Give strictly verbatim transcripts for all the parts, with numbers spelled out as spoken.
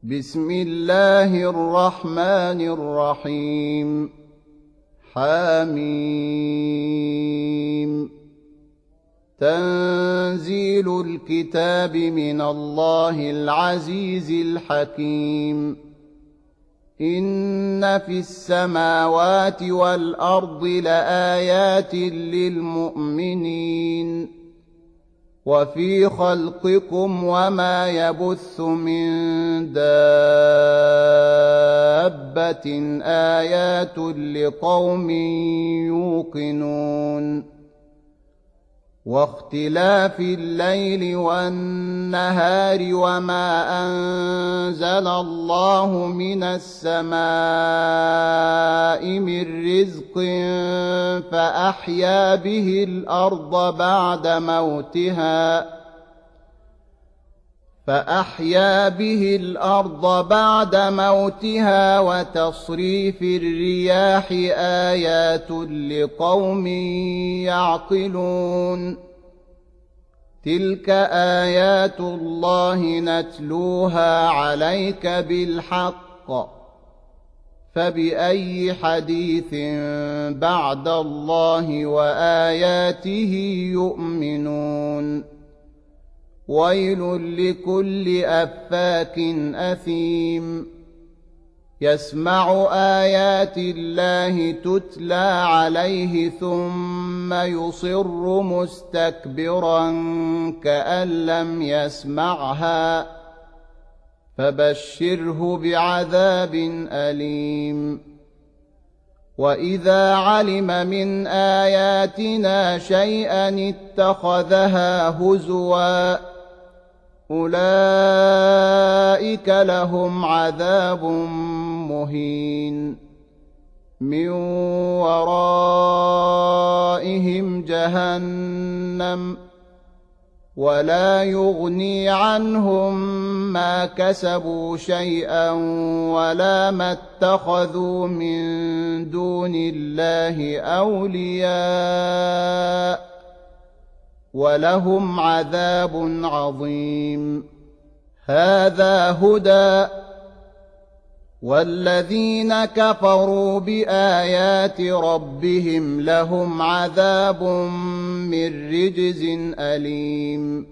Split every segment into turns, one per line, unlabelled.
بسم الله الرحمن الرحيم. حميم. تنزيل الكتاب من الله العزيز الحكيم. إن في السماوات والأرض لآيات للمؤمنين وفي خلقكم وما يبث من دابة آيات لقوم يوقنون. واختلاف الليل والنهار وما أنزل الله من السماء من رزق فأحيا به الأرض بعد موتها فأحيا به الأرض بعد موتها وتصريف الرياح آيات لقوم يعقلون. تلك آيات الله نتلوها عليك بالحق فبأي حديث بعد الله وآياته يؤمنون. ويل لكل أفاك أثيم يسمع آيات الله تتلى عليه ثم يصر مستكبرا كأن لم يسمعها فبشره بعذاب أليم. وإذا علم من آياتنا شيئا اتخذها هزوا أولئك لهم عذاب مهين من ورائهم جهنم ولا يغني عنهم ما كسبوا شيئا ولا ما اتخذوا من دون الله أولياء ولهم عذاب عظيم. هذا هدى والذين كفروا بآيات ربهم لهم عذاب من رجز أليم.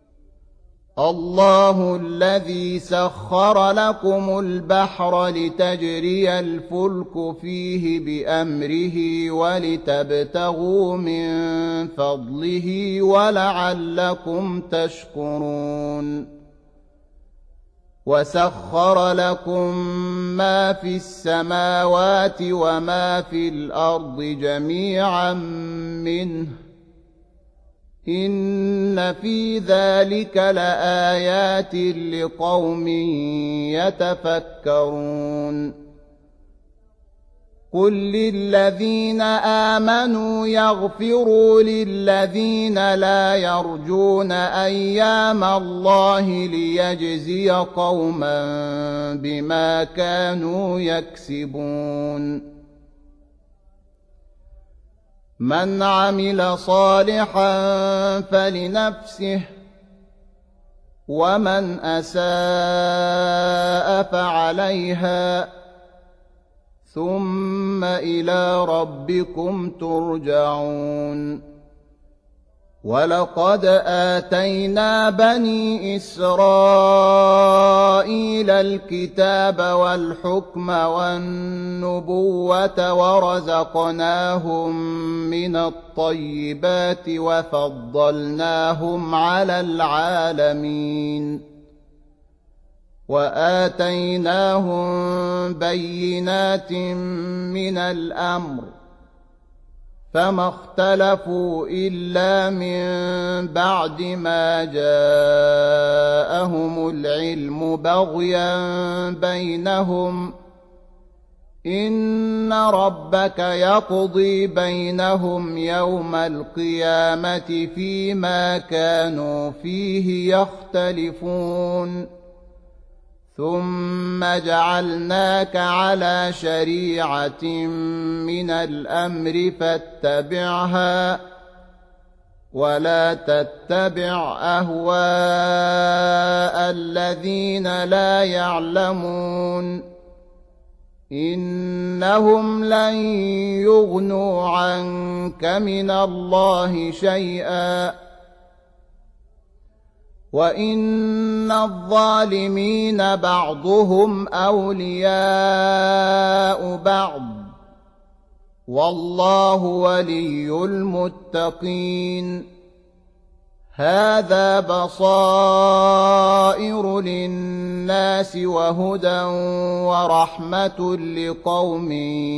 الله الذي سخر لكم البحر لتجري الفلك فيه بأمره ولتبتغوا من فضله ولعلكم تشكرون. وسخر لكم ما في السماوات وما في الأرض جميعا منه إن في ذلك لآيات لقوم يتفكرون. قل للذين آمنوا يغفروا للذين لا يرجون أيام الله ليجزي قوما بما كانوا يكسبون. من عمل صالحا فلنفسه ومن أساء فعليها ثم إلى ربكم ترجعون. ولقد آتينا بني إسرائيل الكتاب والحكم والنبوة ورزقناهم من الطيبات وفضلناهم على العالمين وآتيناهم بينات من الأمر فما اختلفوا إلا من بعد ما جاءهم العلم بغيا بينهم إن ربك يقضي بينهم يوم القيامة فيما كانوا فيه يختلفون. ثم جعلناك على شريعة من الأمر فاتبعها ولا تتبع أهواء الذين لا يعلمون إنهم لن يغنوا عنك من الله شيئا وإن الظالمين بعضهم أولياء بعض والله ولي المتقين هذا بصائر للناس وهدى ورحمة لقوم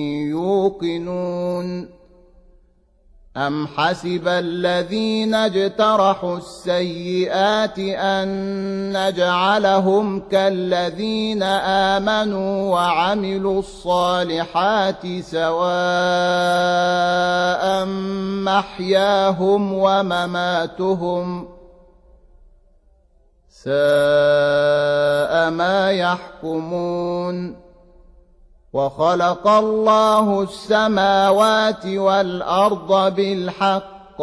يوقنون أم حسب الذين اجترحوا السيئات أن نجعلهم كالذين آمنوا وعملوا الصالحات سواء محياهم ومماتهم ساء ما يحكمون وخلق الله السماوات والأرض بالحق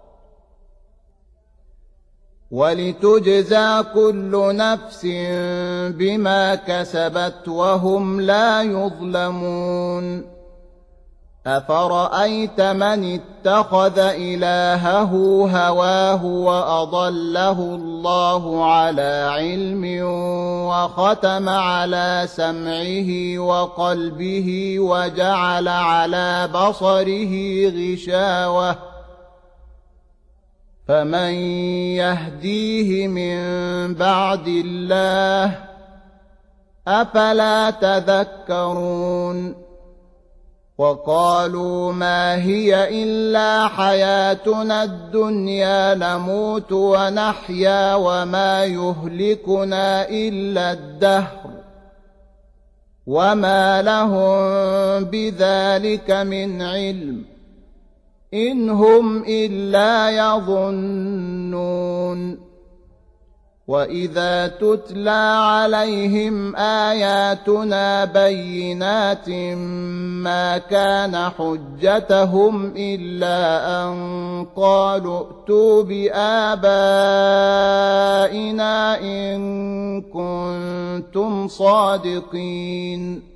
ولتجزى كل نفس بما كسبت وهم لا يظلمون أفرأيت من اتخذ إلهه هواه وأضله الله على علم وختم على سمعه وقلبه وجعل على بصره غشاوة فمن يهديه من بعد الله أفلا تذكرون وقالوا ما هي إلا حياتنا الدنيا نموت ونحيا وما يهلكنا إلا الدهر وما لهم بذلك من علم إن هم إلا يظنون وإذا تتلى عليهم آياتنا بينات ما كان حجتهم إلا أن قالوا ائتوا بآبائنا إن كنتم صادقين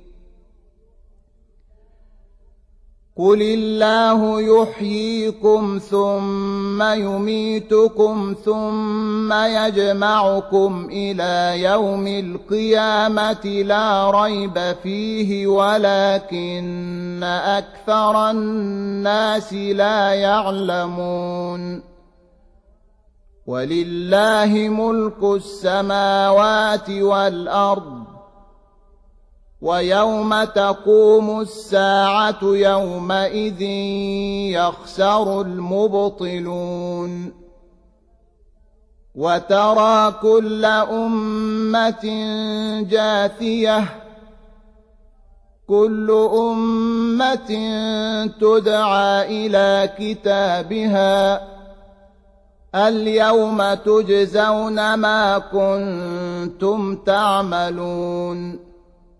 قل الله يحييكم ثم يميتكم ثم يجمعكم إلى يوم القيامة لا ريب فيه ولكن أكثر الناس لا يعلمون ولله ملك السماوات والأرض ويوم تقوم الساعة يومئذ يخسر المبطلون وترى كل أمة جاثية كل أمة تدعى إلى كتابها اليوم تجزون ما كنتم تعملون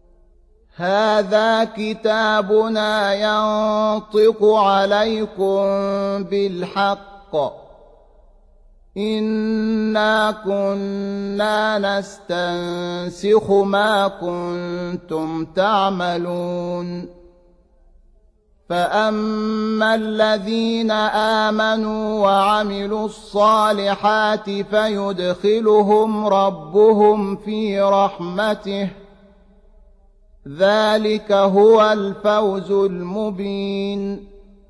هذا كتابنا ينطق عليكم بالحق إنا كنا نستنسخ ما كنتم تعملون فأما الذين آمنوا وعملوا الصالحات فيدخلهم ربهم في رحمته ذلك هو الفوز المبين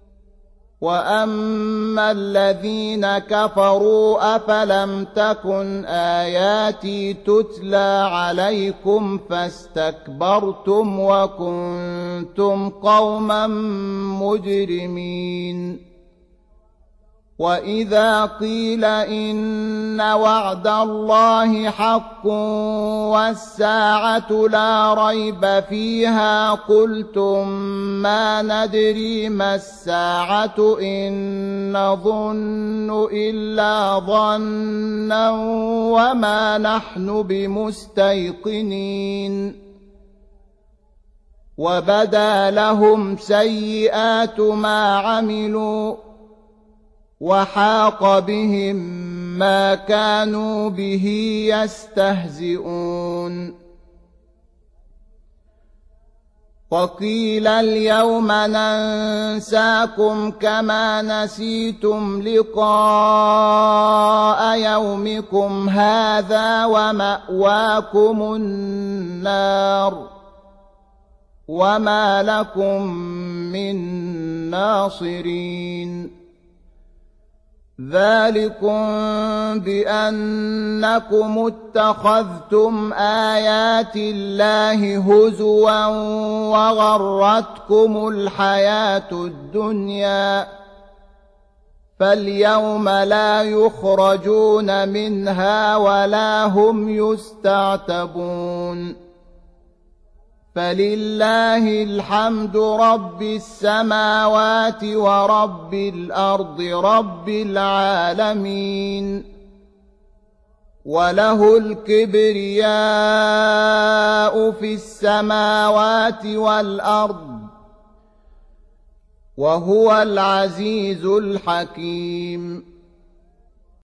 وأما الذين كفروا أفلم تكن آياتي تتلى عليكم فاستكبرتم وكنتم قوما مجرمين وإذا قيل إن وعد الله حق والساعة لا ريب فيها قلتم ما ندري ما الساعة إن نظن إلا ظنا وما نحن بمستيقنين وبدا لهم سيئات ما عملوا وحاق بهم ما كانوا به يستهزئون وقيل اليوم ننساكم كما نسيتم لقاء يومكم هذا ومأواكم النار وما لكم من ناصرين ذلكم بأنكم اتخذتم آيات الله هزوا وغرتكم الحياة الدنيا فاليوم لا يخرجون منها ولا هم يستعتبون فلله الحمد رب السماوات ورب الأرض رب العالمين وله الكبرياء في السماوات والأرض وهو العزيز الحكيم